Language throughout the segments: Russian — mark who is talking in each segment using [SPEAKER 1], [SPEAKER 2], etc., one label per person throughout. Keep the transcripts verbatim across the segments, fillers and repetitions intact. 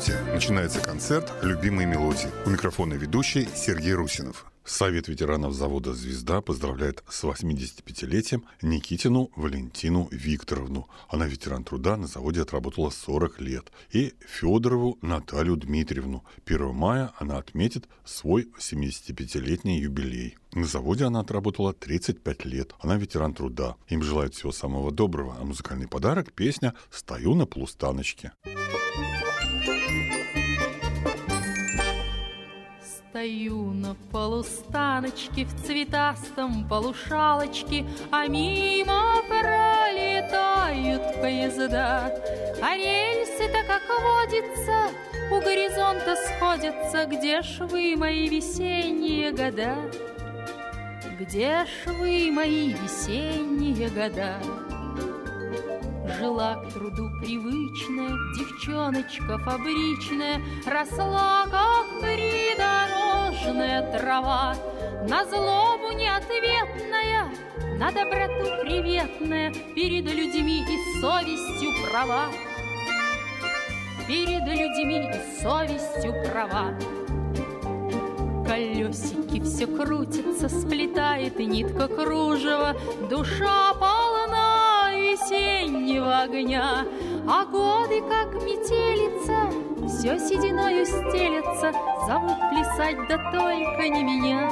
[SPEAKER 1] Здравствуйте! Начинается концерт «Любимые мелодии». У микрофона ведущий Сергей Русинов. Совет ветеранов завода «Звезда» поздравляет с восьмидесятипятилетием Никитину Валентину Викторовну. Она ветеран труда, на заводе отработала сорок лет. И Федорову Наталью Дмитриевну. первого мая она отметит свой семидесятипятилетний юбилей. На заводе она отработала тридцать пять лет. Она ветеран труда. Им желают всего самого доброго. А музыкальный подарок – песня «Стою на полустаночке».
[SPEAKER 2] Стою на полустаночке в цветастом полушалочке, а мимо пролетают поезда. А рельсы-то, как водится, у горизонта сходятся. Где ж вы, мои весенние года? Где ж вы, мои весенние года? Жила к труду привычная девчоночка фабричная, росла, как придорожная трава, на злобу неответная, на доброту приветная, перед людьми и совестью права, перед людьми и совестью права. Колесики все крутятся, сплетает и нитка кружева, душа полна весеннего огня, а годы, как метелица, все сединою стелется, зовут плясать, да только не меня.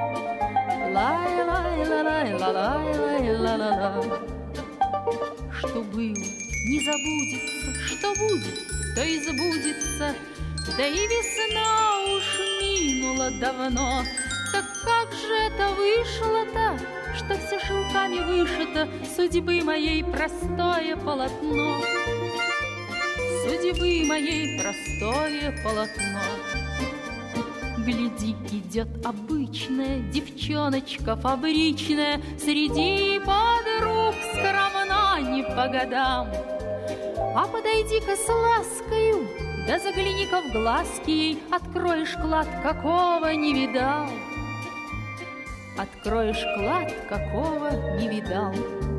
[SPEAKER 2] Лай-лай-ла-лай-ла-лай-лай-ла-ла-ла. Что было, не забудется, что будет, то и забудется, да и весна уж минула давно. Так как же это вышло-то, что все шелками вышито судьбы моей простое полотно? Судьбы моей простое полотно. Гляди, идет обычная девчоночка фабричная, среди подруг скромна не по годам. А подойди-ка с ласкою, да загляни-ка в глазки ей, откроешь клад, какого не видал. Откроешь клад, какого не видал.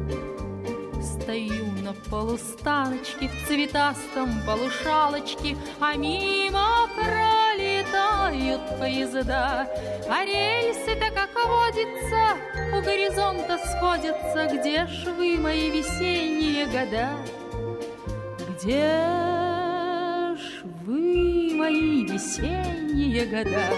[SPEAKER 2] Стою на полустаночке в цветастом полушалочке, а мимо пролетают поезда. А рельсы-то, как водится, у горизонта сходятся. Где ж вы, мои весенние года? Где ж вы, мои весенние года?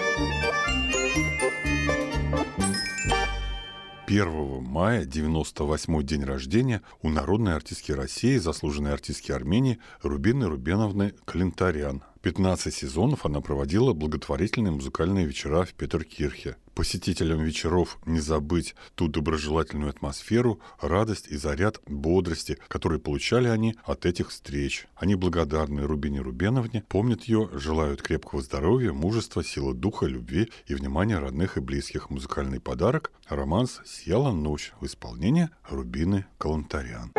[SPEAKER 1] первого мая, девяносто восьмой день рождения у народной артистки России, заслуженной артистки Армении Рубины Рубеновны Калентарян. пятнадцать сезонов она проводила благотворительные музыкальные вечера в Петеркирхе. Посетителям вечеров не забыть ту доброжелательную атмосферу, радость и заряд бодрости, которые получали они от этих встреч. Они благодарны Рубине Рубеновне, помнят ее, желают крепкого здоровья, мужества, силы духа, любви и внимания родных и близких. Музыкальный подарок – романс «Сияла ночь» в исполнении Рубины Калентарян.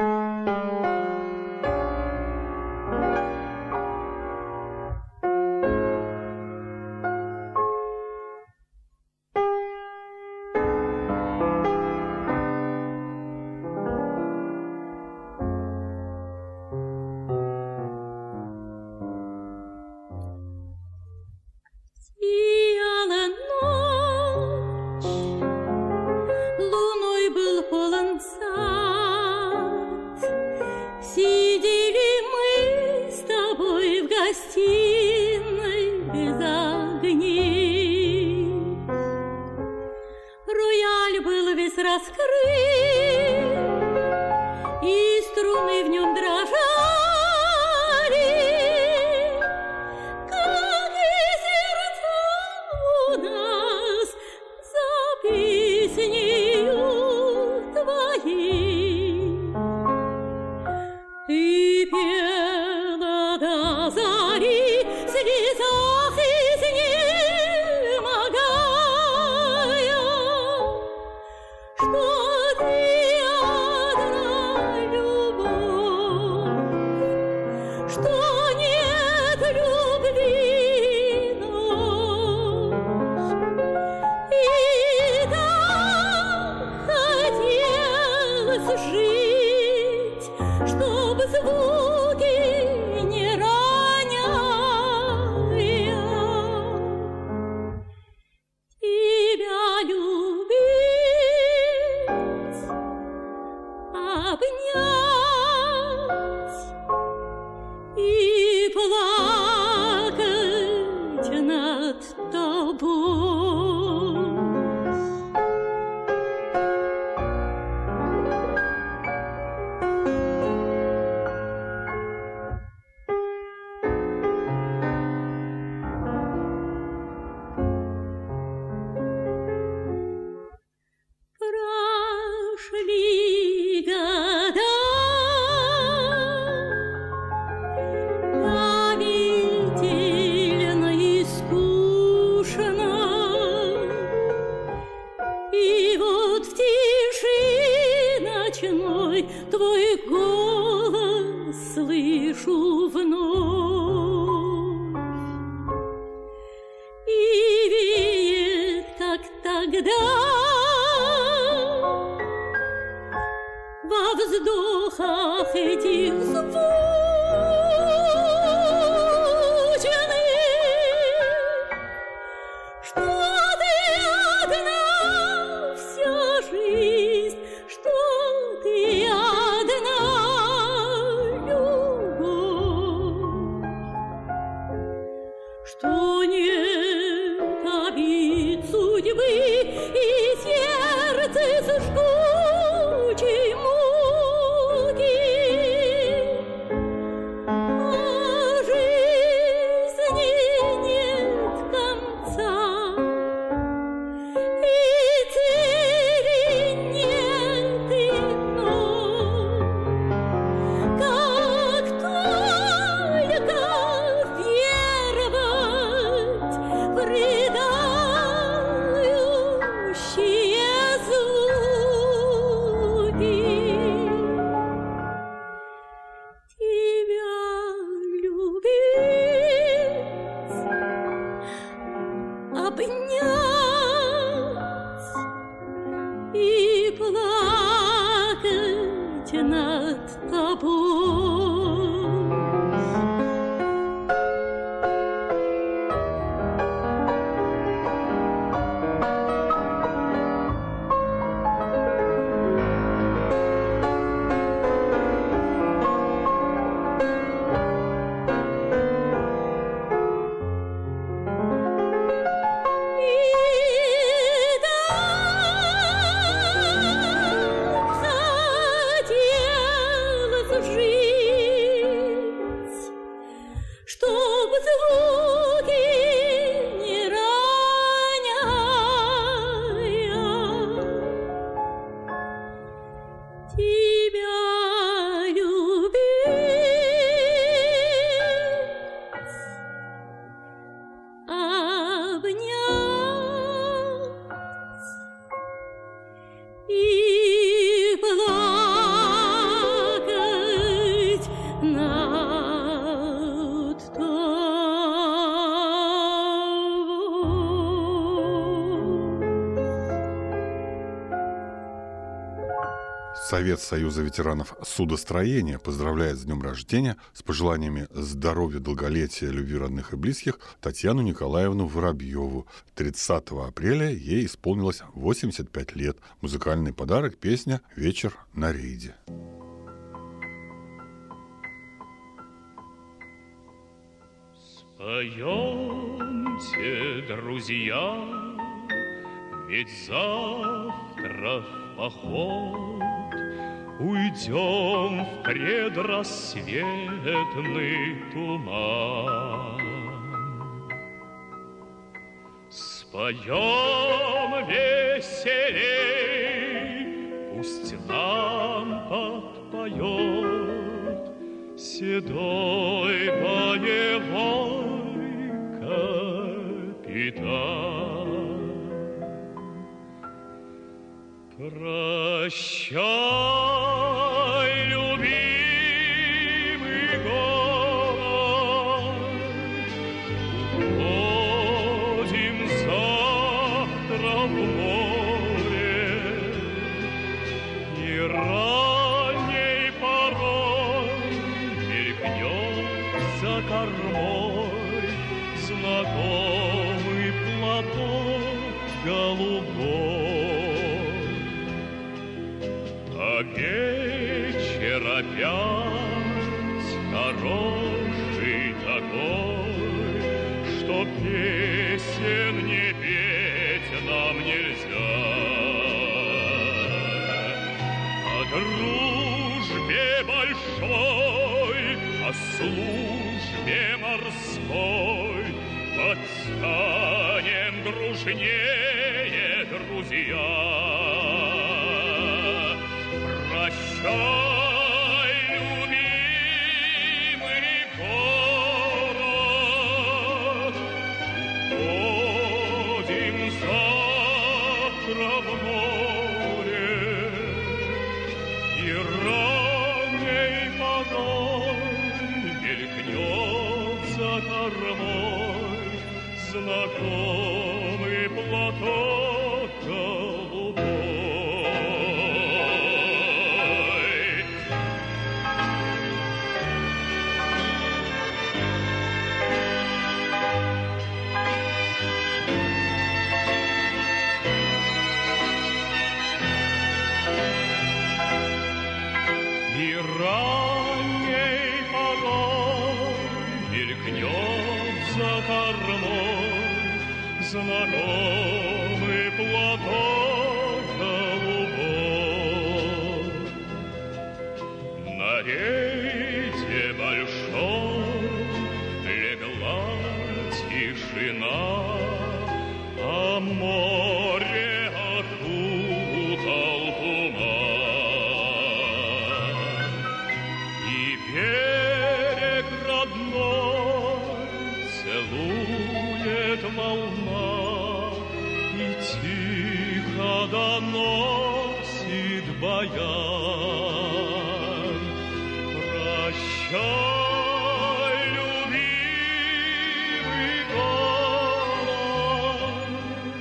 [SPEAKER 3] И да мой, твой голос слышу вновь. И веет, как тогда, во вздохах этих звучных, что ты одна вся жизнь, что ты одна любовь, что нет обид судьбы и сердце жгучей муки, а жизни нет конца, и цели нет иной, как только веровать в рыдающие звуки. Тебя любить, обнять и плакать над тобой. И хотелось жить, чтоб звуки не роняя тебя любить, обнять и плакать над тобой.
[SPEAKER 1] Совет Союза ветеранов судостроения поздравляет с днем рождения с пожеланиями здоровья, долголетия, любви родных и близких Татьяну Николаевну Воробьеву. тридцатого апреля ей исполнилось восемьдесят пять лет. Музыкальный подарок — песня «Вечер на рейде».
[SPEAKER 4] Споемте, друзья, ведь завтра в поход уйдем в предрассветный туман. Споем веселей, пусть нам подпоет седой боевой капитан. Прощай, любимый город, уходим завтра в море, и ранней порой мелькнет за кормой знакомый платок голубой. А вечер опять хороший такой, что песен не петь нам нельзя. О дружбе большой, о службе морской подстанем дружнее, друзья. Прощай, любимый город, уходим завтра в море, и И ранней порой мелькнет за кормой знакомый платок голубой. И ранней порой мелькнет за кормой знакомый платок голубой. На рейде большой легла тишина, а море окутал туман. И берег родной целует волна и тихо доносит баян. Прощай, любимый город,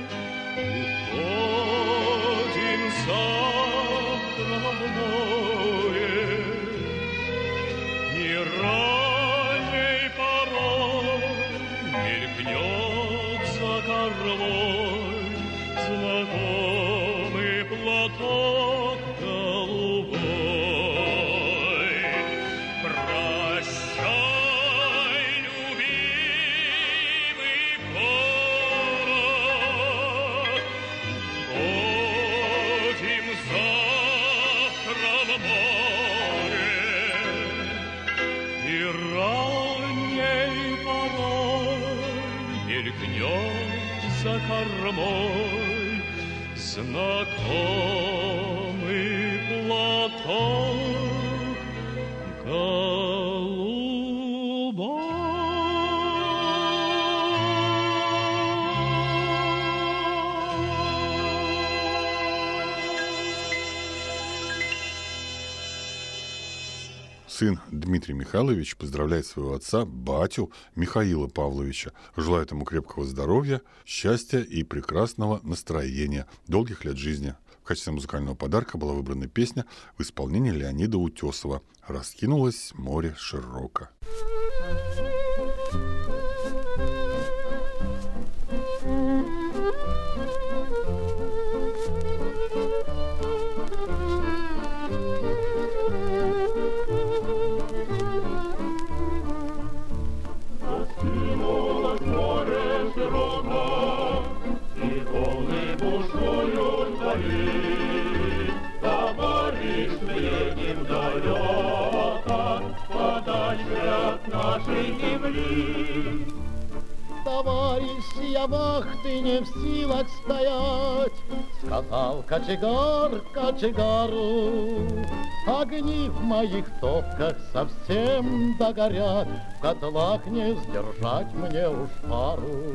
[SPEAKER 4] уходим завтра в море. И ранней порой мелькнет за кормой знакомый платок голубой. Прощай, любимый город, уходим завтра в море. И ранней порой мелькнет за кормой знакомый платок голубой.
[SPEAKER 1] Сын Дмитрий Михайлович поздравляет своего отца, батю Михаила Павловича, желает ему крепкого здоровья, счастья и прекрасного настроения, долгих лет жизни. В качестве музыкального подарка была выбрана песня в исполнении Леонида Утесова «Раскинулось море широко».
[SPEAKER 4] Раскинулось море широко, и волны бушуют вдали. Товарищ, едем далеко, подальше от нашей земли.
[SPEAKER 5] Товарищ, я вахты не в силах стоять, сказал кочегар кочегару. Огни в моих топках совсем догорят, в котлах не сдержать мне уж пару.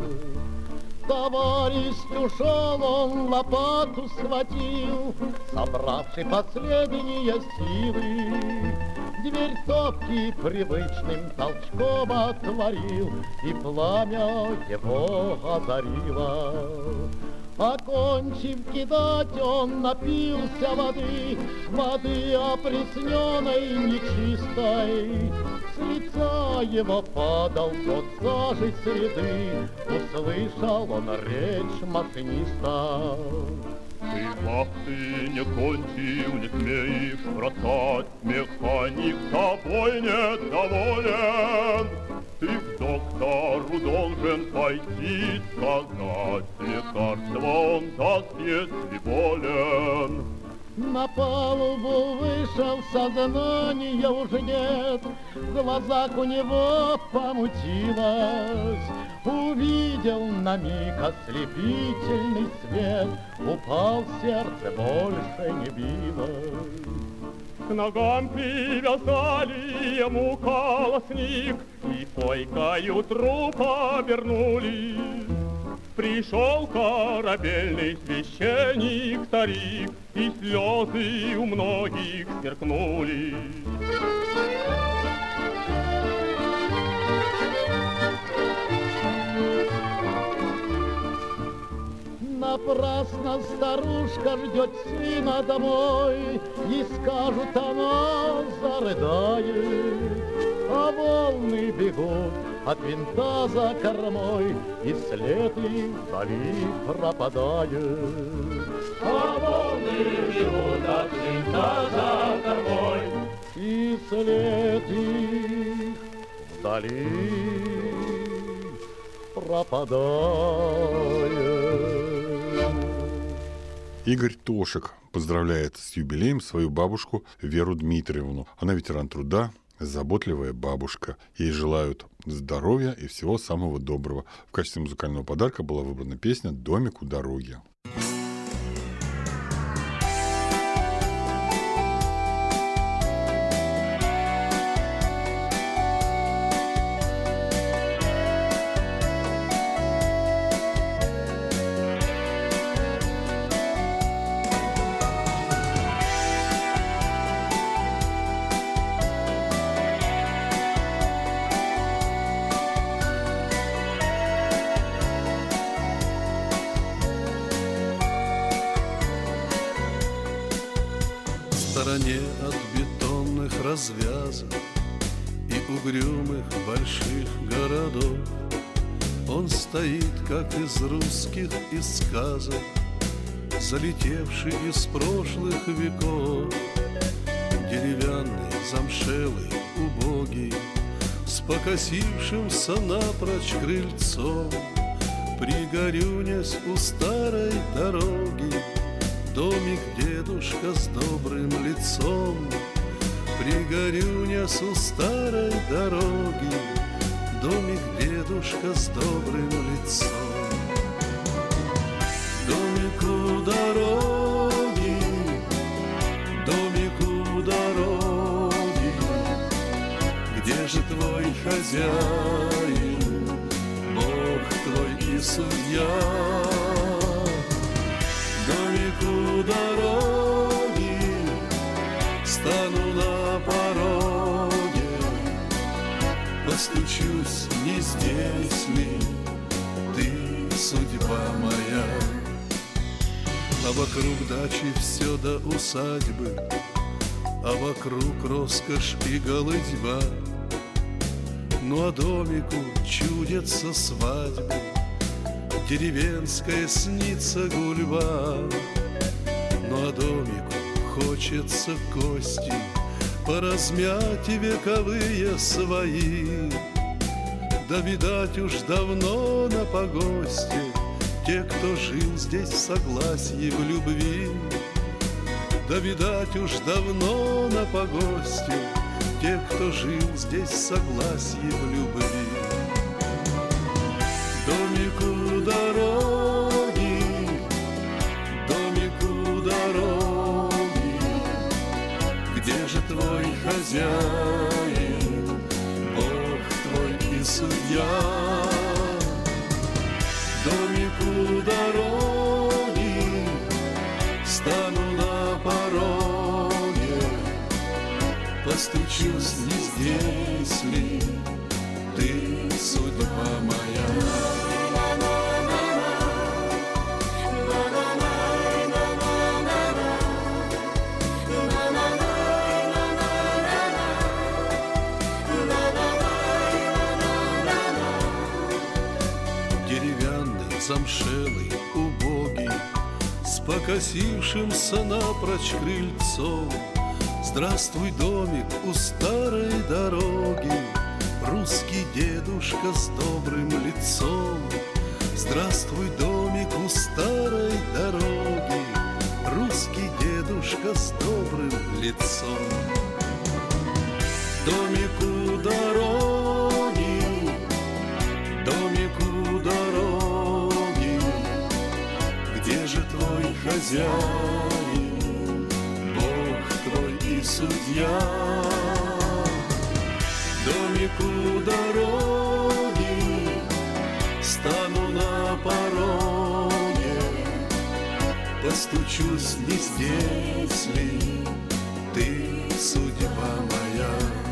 [SPEAKER 5] Товарищ ушел, он лопату схватил, собравший последние силы. Дверь топки привычным толчком отворил, и пламя его озарило. Окончив кидать, он напился воды, воды опресненной, нечистой. С лица его падал тот сажей среды, услышал он речь машиниста.
[SPEAKER 4] Ты вахты не кончил, не смеешь бросать, механик тобой недоволен. Ты к доктору должен пойти сказать, лекарство он даст, если болен.
[SPEAKER 5] На палубу вышел, сознания уже нет, в глазах у него помутилось. Увидел на миг ослепительный свет, упал сердце, больше не билось.
[SPEAKER 4] К ногам привязали ему колосник и койкою трупа вернули. Пришел корабельный священник старик, и слезы у многих сверкнули.
[SPEAKER 5] Напрасно старушка ждет сына домой, и скажут, она зарыдает, а волны бегут от винта за кормой, и след их вдали пропадает.
[SPEAKER 4] А волны бегут от винта за кормой,
[SPEAKER 5] и след их вдали пропадает.
[SPEAKER 1] Игорь Тошек поздравляет с юбилеем свою бабушку Веру Дмитриевну. Она ветеран труда, заботливая бабушка. Ей желают здоровья и всего самого доброго. В качестве музыкального подарка была выбрана песня «Домик у дороги».
[SPEAKER 6] В стороне от бетонных развязок и угрюмых больших городов он стоит, как из русских из сказок, залетевший из прошлых веков, деревянный, замшелый, убогий, с покосившимся напрочь крыльцом, пригорюнясь у старой дороги. Домик дедушка с добрым лицом, пригорюнясь у старой дороги. Домик дедушка с добрым лицом. Домик у дороги, домик у дороги, где же твой хозяин, Бог твой и судья? Домик у дороги, стану на пороге, постучусь, не здесь ли ты, судьба моя? А вокруг дачи все до усадьбы, а вокруг роскошь и голыдьба. Ну а домику чудится свадьба, деревенская снится гульба. Ну а домику хочется кости поразмять и вековые свои. Да, видать, уж давно на погосте те, кто жил здесь в согласии, в любви. Да, видать, уж давно на погосте те, кто жил здесь в согласии, в любви. Домик у дороги, домик у дороги, где же твой хозяин, Бог твой и судья? Домик у дороги, стану на пороге, постучусь, не здесь ли ты, судьба моя? Деревянный, замшелый, убогий, с покосившимся напрочь крыльцом. Здравствуй, домик у старой дороги, русский дедушка с добрым лицом. Здравствуй, домик у старой дороги, русский дедушка с добрым лицом. Домик у дороги, домик у дороги, где же твой хозяин, Бог твой и судья? Домик у дороги, стану на пороге, постучусь, не здесь ли ты, судьба моя?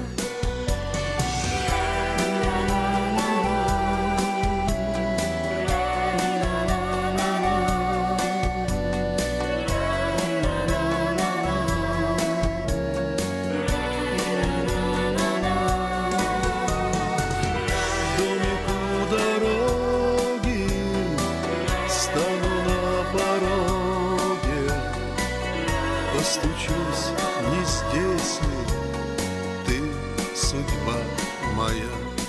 [SPEAKER 6] Постучусь, не здесь ли ты, судьба моя?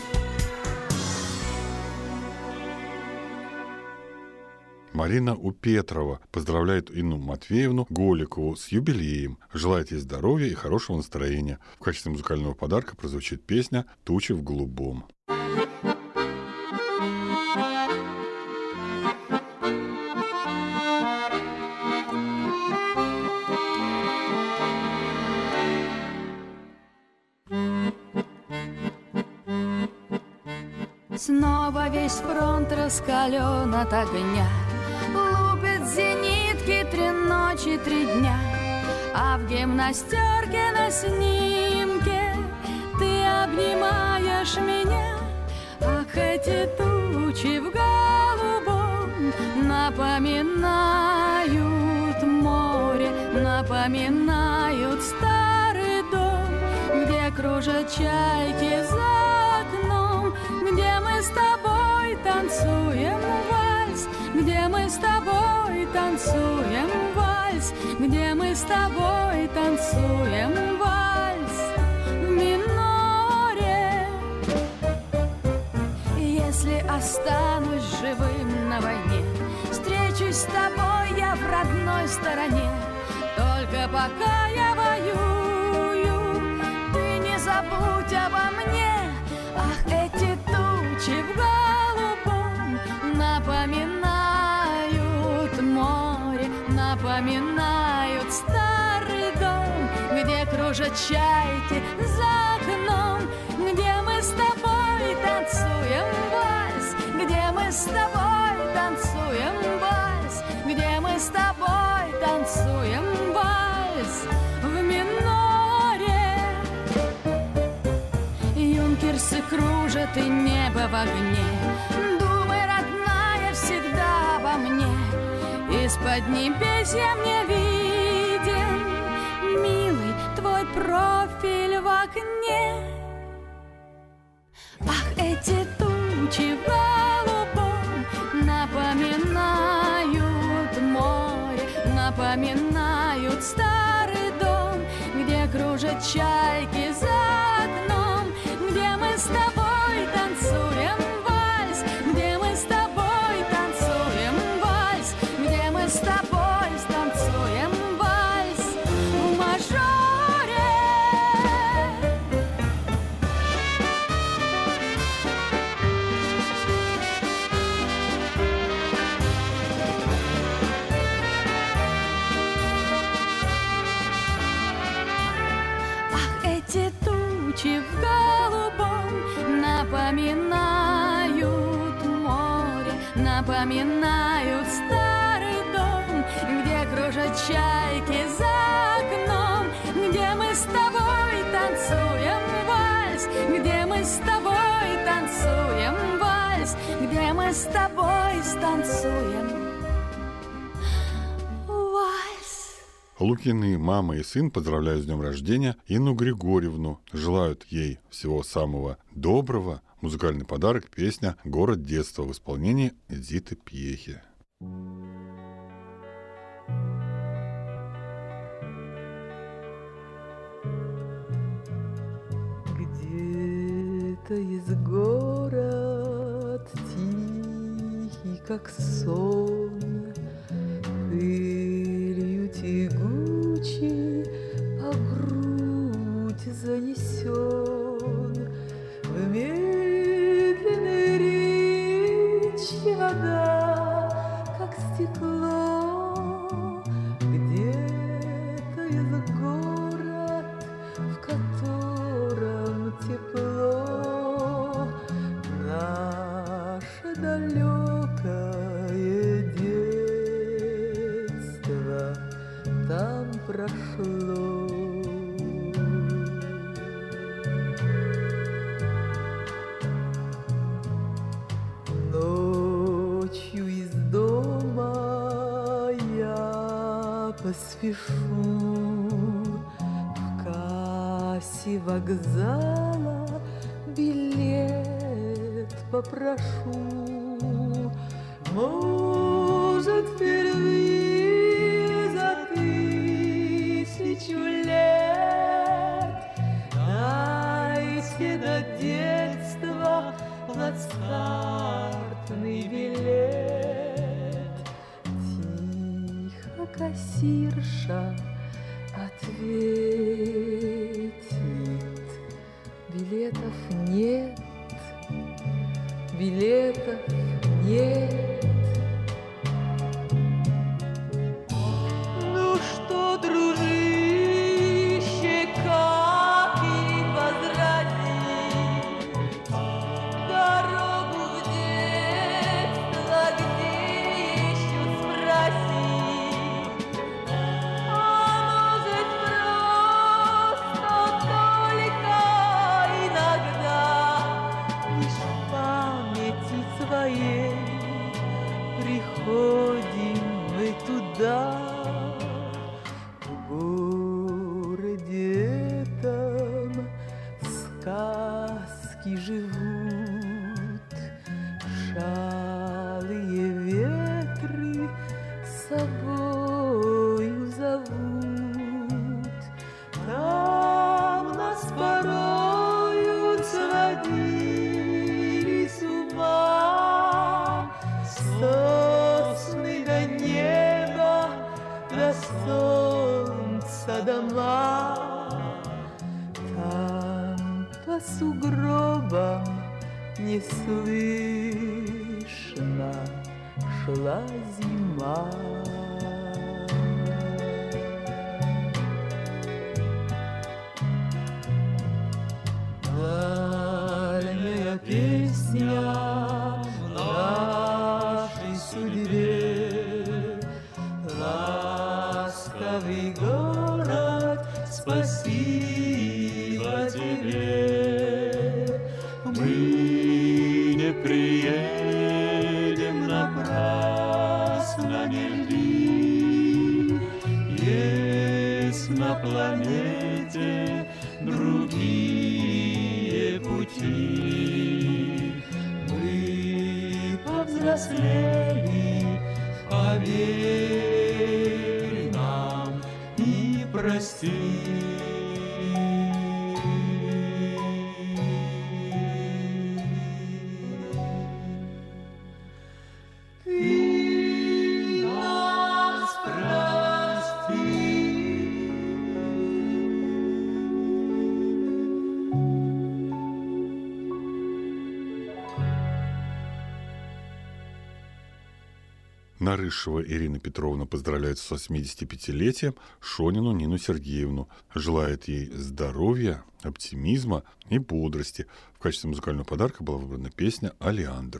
[SPEAKER 1] Марина Упетрова поздравляет Инну Матвеевну Голикову с юбилеем, желает ей здоровья и хорошего настроения. В качестве музыкального подарка прозвучит песня «Тучи в голубом».
[SPEAKER 2] Снова весь фронт раскален от огня, лупит зенитки три ночи, три дня. А в гимнастерке на снимке ты обнимаешь меня. Ах, эти тучи в голубом напоминают море, напоминают старый дом, где кружат чайки за окном, где мы с тобой танцуем вальс, где мы с тобой танцуем вальс, где мы с тобой танцуем вальс в миноре. Если останусь живым на войне, встречусь с тобой я в родной стороне. Только пока я воюю, ты не забудь обо мне. Ах, эти тучи в голубом напоминают море, напоминают старый дом, где кружат чайки за окном, где мы с тобой танцуем вальс, где мы с тобой танцуем вальс, где мы с тобой танцуем вальс в миноре. Юнкерсы кружат и небо в огне, думай, родная, всегда обо мне. Из-под небесья мне виден, милый, твой профиль в окне. Ах, эти тучи в голубом напоминают море, напоминают старый дом, где кружат чайки за окном, где мы с тобой танцуем вальс, где мы с тобой танцуем вальс, где мы с тобой танцуем вальс в мажоре. Ах, эти тучи в голубом напоминают море, напоминают старый дом, где кружат чайки за окном, где мы с тобой танцуем вальс, где мы с тобой танцуем вальс, где мы с тобой станцуем вальс.
[SPEAKER 1] Лукины мама и сын поздравляют с днем рождения Инну Григорьевну, желают ей всего самого доброго. Музыкальный подарок — песня «Город детства» в исполнении Эдиты Пьехи.
[SPEAKER 7] Где-то есть город тихий, как сон, пылью тягучей по грудь занесен. В медленной речи вода, как стекло. Где-то есть город, в котором тепло. Наше далекое детство. прошло. Ночью из дома я поспешу, в кассе вокзала билет попрошу. Может, впервые за тысячу лет дайте до детства плацкартный билет. Тихо кассирша ответит: билетов нет, билетов нет. Ну что, дружище, как и возразить? Дорогу в детство где еще спросить? А может, просто только иногда лишь в памяти своей приходим мы туда. В городе этом сказки живут, шалые ветры с собою зовут. Там нас порою сводили с ума сосны до неба, до солнца дома. Там по сугробам неслышно шла зима. Дальняя песня в нашей судьбе, ласковый город, спасибо тебе. Мы не приедем напрасно, не жди. Есть на планете другие пути. Мы повзрослели, поверь нам и прости.
[SPEAKER 1] Нарышева Ирина Петровна поздравляет с восьмидесятипятилетием Шонину Нину Сергеевну. Желает ей здоровья, оптимизма и бодрости. В качестве музыкального подарка была выбрана песня «Алиандр».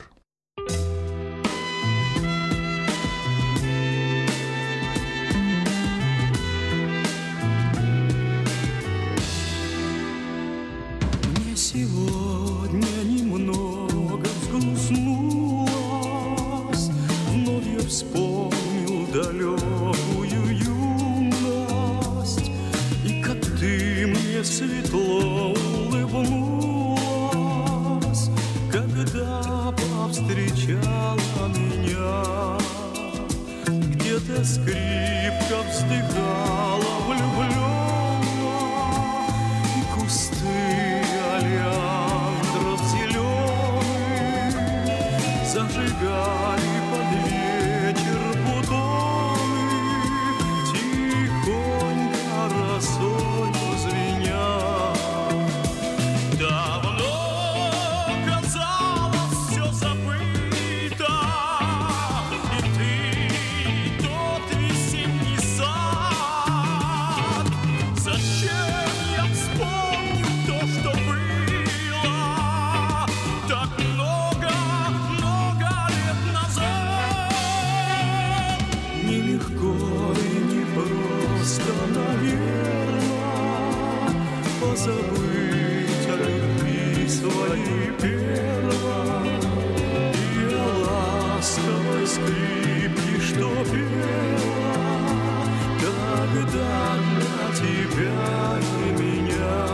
[SPEAKER 6] Мне сегодня немного взгрустнулось, вновь я вспомнил далекую юность, и как ты мне светло улыбнулась, когда позабыть о любви своей первой и о ласковой скрипке, что пела тогда для тебя и меня.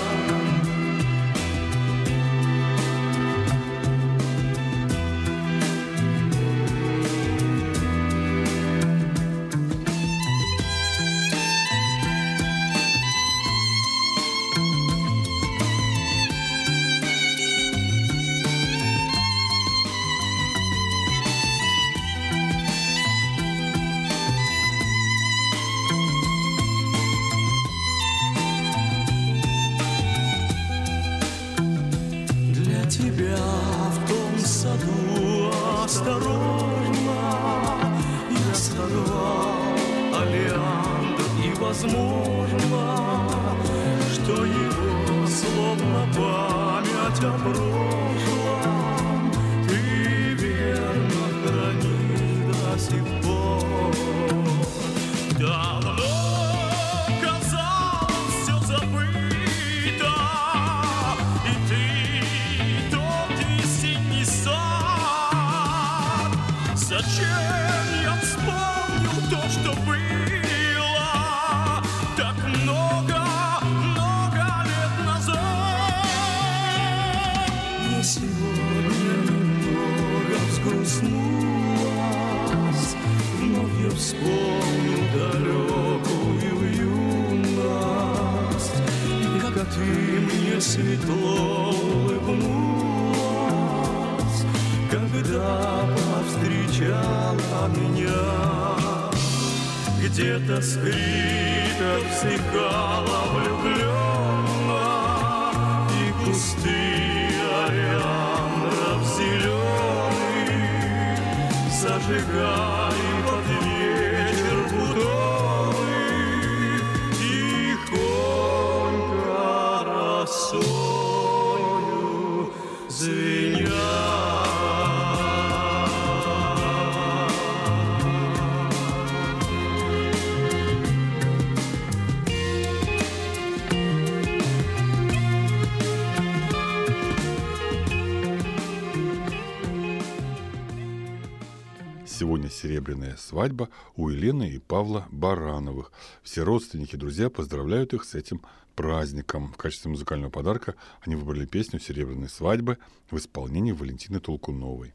[SPEAKER 6] Тебя в том саду осторожно я сорвал олеандр, и возможно, что его словно память о прошлом ты верно хранишь до сих пор. Давно казалось все забыто, и ты зачем я вспомнил то, что было так много, много лет назад? Мне сегодня немного взгрустнулось, вновь я вспомнил далекую юность, и как ты мне светло улыбнулась, когда повстречала меня. Где-то скрипка вздыхала влюбленно, и кусты олеандров зеленых зажигали под вечер бутоны, тихонько росою звеня.
[SPEAKER 1] Сегодня серебряная свадьба у Елены и Павла Барановых. Все родственники и друзья поздравляют их с этим праздником. В качестве музыкального подарка они выбрали песню «Серебряной свадьбы» в исполнении Валентины Толкуновой.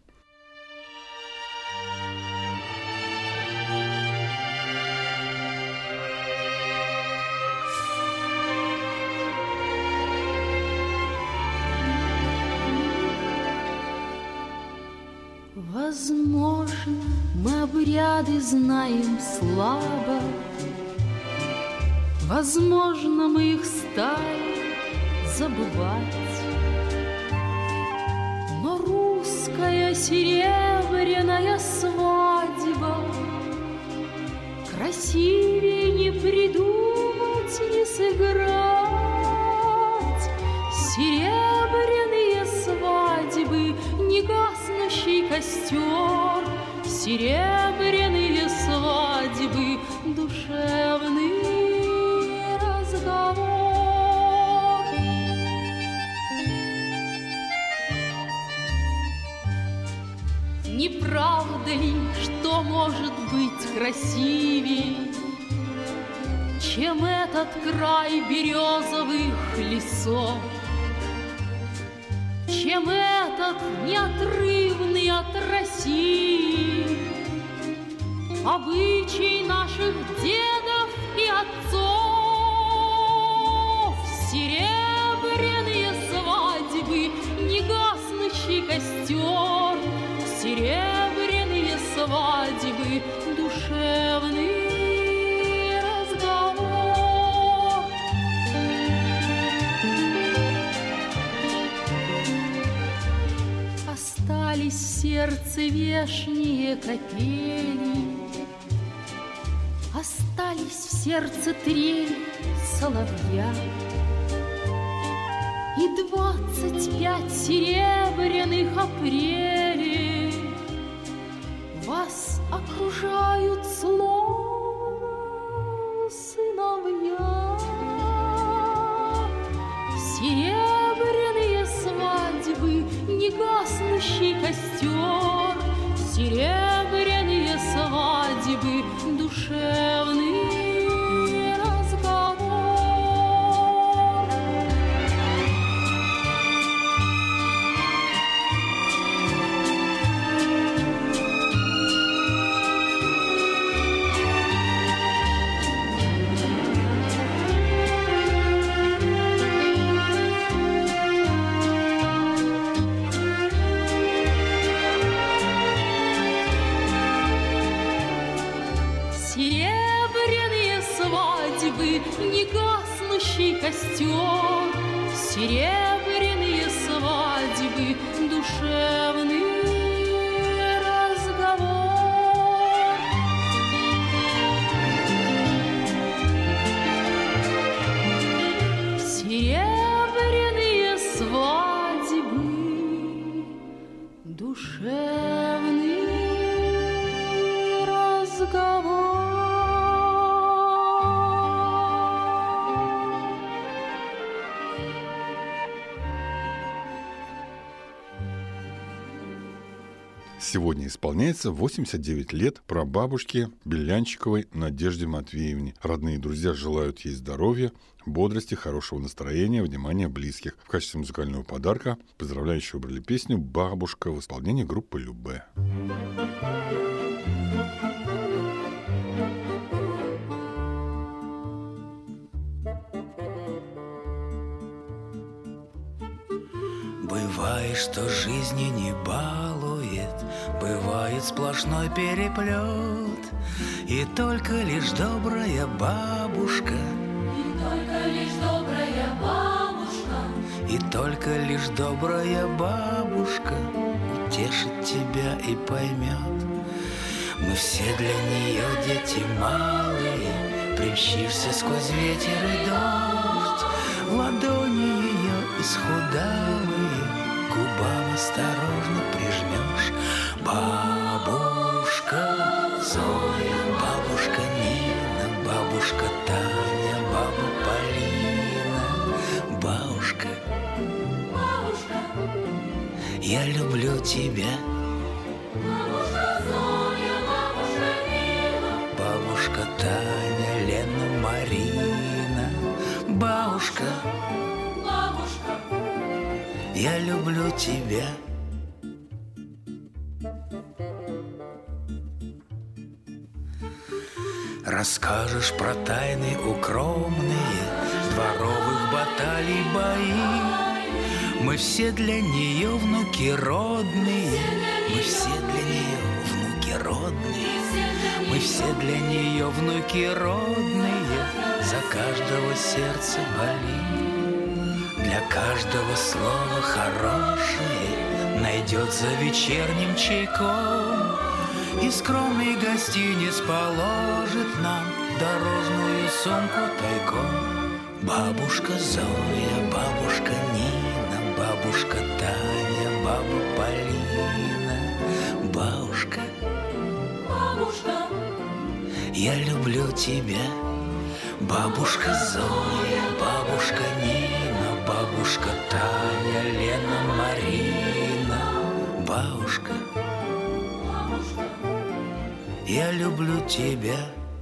[SPEAKER 2] Возможно, мы обряды знаем слабо, возможно, мы их стали забывать, но русская серебряная свадьба красивее не придумать, не сыграть. Серебряные свадьбы, не гаснущий костер, серебряные свадьбы, душевный разговор. Не правда ли, что может быть красивее, чем этот край березовых лесов, чем этот неотрывный от России обычай наших дедов и отцов? Серебряные свадьбы, не гаснущий костер, серебряные свадьбы, душевный разговор. Остались в сердце вешние капели, остались в сердце трель соловья и двадцать пять серебряных апрелей вас окружают словно сыновья. свадьбы негаснущий костер, серебряные свадьбы, душевный разговор. Серебряные свадьбы, душевный разговор.
[SPEAKER 1] Сегодня исполняется восемьдесят девять лет прабабушке Белянчиковой Надежде Матвеевне. Родные и друзья желают ей здоровья, бодрости, хорошего настроения, внимания близких. В качестве музыкального подарка поздравляющие выбрали песню «Бабушка» в исполнении группы «Любэ».
[SPEAKER 8] Бывает, что жизни не балует, бывает сплошной переплет, и только лишь добрая бабушка,
[SPEAKER 3] И только лишь добрая бабушка,
[SPEAKER 8] и только лишь добрая бабушка утешит тебя и поймет. Мы все для нее дети малые, примчишься сквозь ветер и дождь, ладони ее исхудалые к губам осторожно прижмешь. Бабушка Зоя, бабушка Нина, бабушка Таня, баба Полина. Бабушка,
[SPEAKER 3] бабушка,
[SPEAKER 8] я люблю тебя.
[SPEAKER 3] бабушка Зоя, бабушка Нина,
[SPEAKER 8] Бабушка Таня, Лена, Марина. Бабушка,
[SPEAKER 3] бабушка,
[SPEAKER 8] я люблю тебя. Расскажешь про тайны укромные дворовых баталий бои. Мы все для нее внуки родные, мы все для нее внуки родные, мы все для нее внуки родные. За каждого сердце болит, для каждого слова хорошее найдет за вечерним чайком. И скромный гостиниц положит нам дорожную сумку тайком. Бабушка Зоя, бабушка Нина, бабушка Таня, баба Полина. Бабушка,
[SPEAKER 3] бабушка,
[SPEAKER 8] я люблю тебя. Бабушка Зоя, бабушка Нина, бабушка Таня, Лена, Марина. Бабушка, я люблю тебя.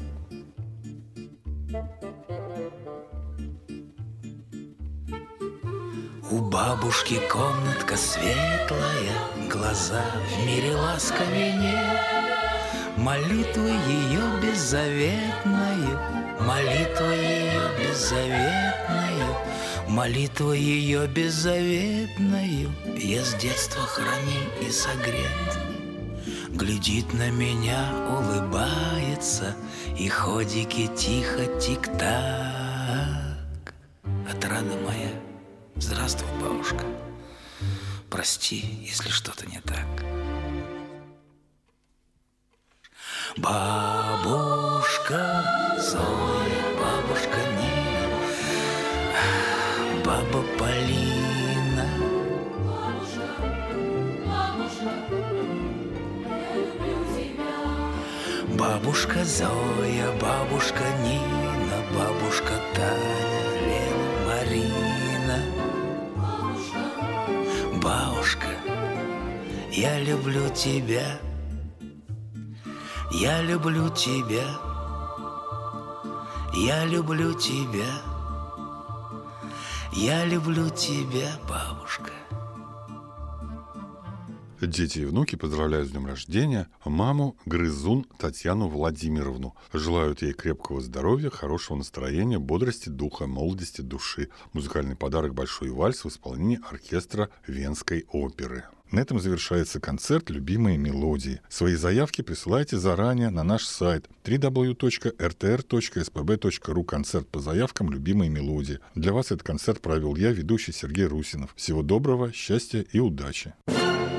[SPEAKER 8] У бабушки комнатка светлая, глаза в мире ласковее нет. Молитва ее беззаветною, молитва ее беззаветною, молитва ее беззаветною я с детства храним и согрет. Глядит на меня, улыбается, и ходики тихо тик-так. Отрада моя, здравствуй, бабушка. Прости, если что-то не так. Бабушка Зоя, бабушка Нина, баба Полина.
[SPEAKER 3] бабушка, бабушка, я люблю тебя.
[SPEAKER 8] Бабушка Зоя, бабушка Нина, бабушка Таня, Лена, Марина.
[SPEAKER 3] Бабушка,
[SPEAKER 8] Бабушка, я люблю тебя. Я люблю тебя. Я люблю тебя. Я люблю тебя, бабушка.
[SPEAKER 1] Дети и внуки поздравляют с днем рождения маму Грызун Татьяну Владимировну. Желают ей крепкого здоровья, хорошего настроения, бодрости духа, молодости души. Музыкальный подарок «Большой вальс» в исполнении оркестра Венской оперы. На этом завершается концерт «Любимые мелодии». Свои заявки присылайте заранее на наш сайт дабл ю дабл ю дабл ю точка эр тэ эр точка эс пэ бэ точка ру. Концерт по заявкам «Любимые мелодии». Для вас этот концерт провел я, ведущий Сергей Русинов. Всего доброго, счастья и удачи.